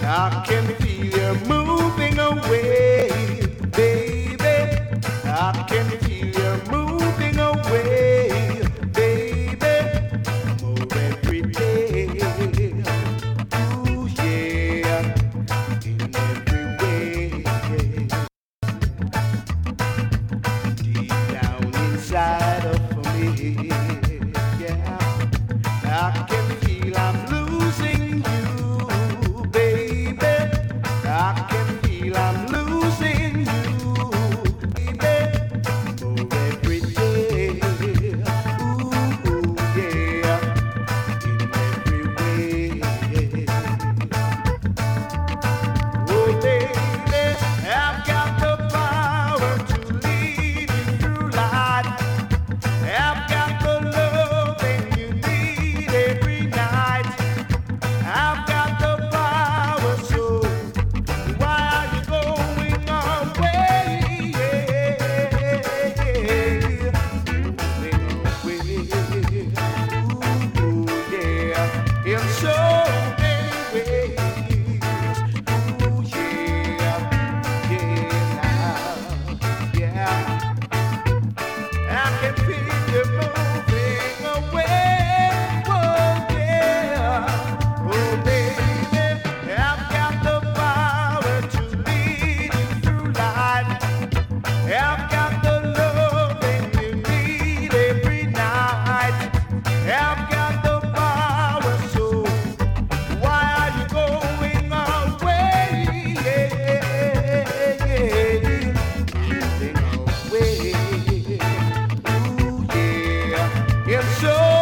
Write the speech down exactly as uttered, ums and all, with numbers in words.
I can feel you moving away, baby. I can feel you moving away, baby. More every day. Ooh, yeah. In every way. Deep down inside of me, yeah. I can feel I'm losing you, baby. I can feel I'm losing you, baby. For every day, ooh, yeah, in every way. Oh, baby, I've got the power to lead you through life. I've got the loving you need every night. I've got the power, so why are you going away? Moving away. Ooh, yeah, in so many ways. Ooh, yeah, yeah, yeah. I can feel you moving away. Oh, yeah. Oh, baby, I've got the power to lead you through life. I've got the loving you need every night. I've got the power, so why are you going away? Yeah, yeah, moving away. Ooh, yeah. It's so